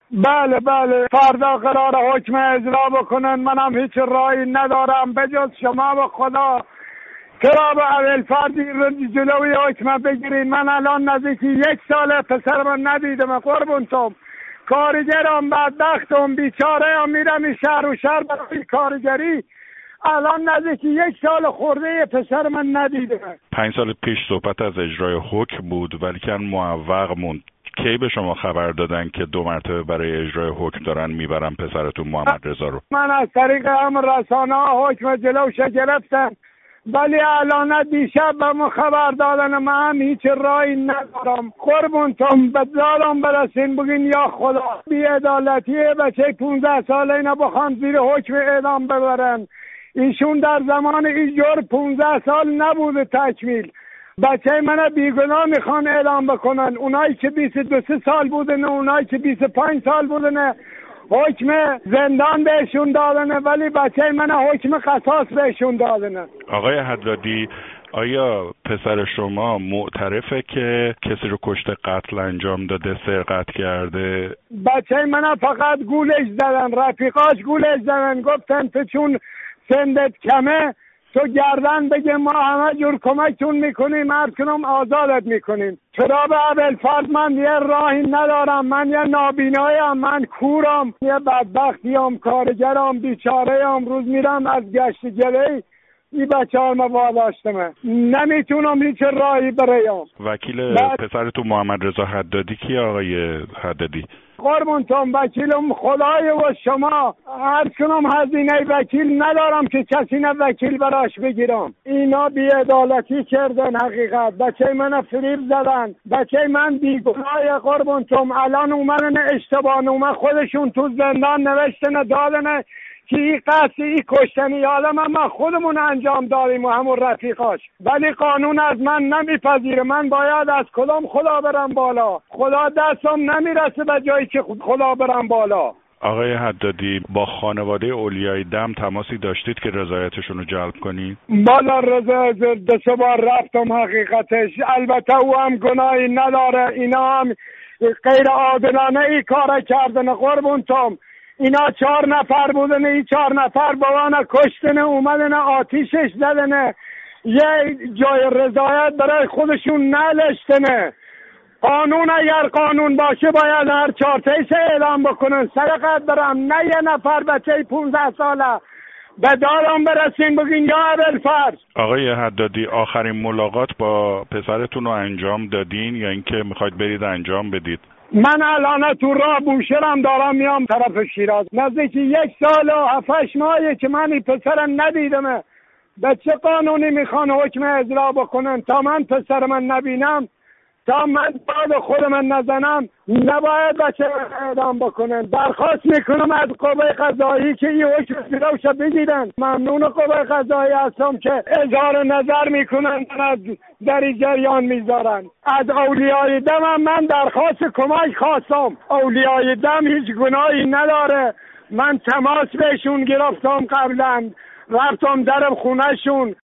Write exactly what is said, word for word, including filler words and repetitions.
بله بله فردا قرار حکم اجرا بکنن. منم هیچ راهی ندارم بجز شما و خدا که را به ابوالفضل جلوی حکم بگیرین. من الان نزدیک یک ساله پسرم ندیدم قربونتم. کارگرم بدبختم بیچاره‌ام میرم این شهر و شهر برای کارگری. الان نزدیک یک سال خورده پسر من ندیدم. پنج سال پیش صحبت از اجرای حکم بود ولی که معوق موند. کی به شما خبر دادن که دو مرتبه برای اجرای حکم دارن میبرن پسرتون محمد رضا رو؟ من از طریق هم رسانه ها حکم جلوش گرفتن ولی الان دیشب به ما خبر دادن. من هیچ راهی ندارم قربونتم. به دادم برسین بگین یا خدا بی‌عدالتیه. بچه پونزده ساله اینا بخوان زیر حکم اعدام ببرن. ایشون در زمان ایجور پونزده سال نبوده تکمیل. بچه من بیگناه میخوان اعلام بکنن. اونایی که بیست و دو سال بودن اونایی که بیست و پنج سال بودن حکم زندان بهشون دادن ولی بچه من حکم قصاص بهشون دادن. آقای حدادی آیا پسر شما معترفه که کسی رو کشته قتل انجام داده سرقت کرده؟ بچه من فقط گولش زدن. رفیقاش گولش زدن گفتن تو چون سندت کمه تو گردن بگه ما همه جور کمکتون میکنیم هر کنم آزادت میکنیم. چرا به ابوالفضل من یه راهی ندارم. من یه نابینایم. من کورم. یه بدبختیم. کارگرم. بیچاره‌ام. روز میرم از گشت گلی این بچه ها ما واداشتمه. نمیتونم هیچ راهی برایم. وکیل پسرتون محمد رضا حدادی کی آقای حدادی؟ قربونتون وکیلم خدای و شما. هر کنم هزینه وکیل ندارم که کسی نه وکیل براش بگیرم. اینا بی‌عدالتی کردن حقیقت. بچه من فریب زدن. بچه من بیگناه قربونتون. الان اومدن اشتباه اومد خودشون تو زندان نوشتن دادن که این قصد این کشتنی عالم هم خودمون انجام داریم و همون رفیقاش. ولی قانون از من نمیپذیره. من باید از کدام خدا برم بالا؟ خدا دستم نمیرسه به جایی که خدا برم بالا. آقای حدادی با خانواده اولیای دم تماسی داشتید که رضایتشون رو جلب کنید؟ بالا رضا دو سه بار رفتم حقیقتش. البته او هم گناهی نداره. اینا هم غیر عادلانه ای کار کردن قربونتم. اینا چهار نفر بودن. این چهار نفر بوانا کشتن اومدن آتیشش زدن. یه جای رضایت برای خودشون نلشتنه. قانون اگر قانون باشه باید هر چهارتایش اعلام بکنن. سرقت برم نه یه نفر بچه پونزده ساله. به دادم برسین بگین یا ابوالفضل. آقای حدادی آخرین ملاقات با پسرتون رو انجام دادین یا اینکه میخواید برید انجام بدید؟ من الان تو راه بوشهرم دارم میام طرف شیراز. نزدیک یک سال و هفتش ماهه که من این پسرم ندیدم. به چه قانونی میخوان حکم اجرا بکنن؟ تا من پسر من نبینم تا من داد خود من نزنم نباید بچه اعدام بکنن. درخواست میکنم از قوه قضایی که این حکم اجراش بگیرن. ممنون قوه قضایی هستم که اظهار نظر میکنن از در این جریان میذارن. از اولیای دم هم من درخواست کمک خواستم. اولیای دم هیچ گناهی نداره. من تماس بهشون گرفتم قبلا. رفتم در خونهشون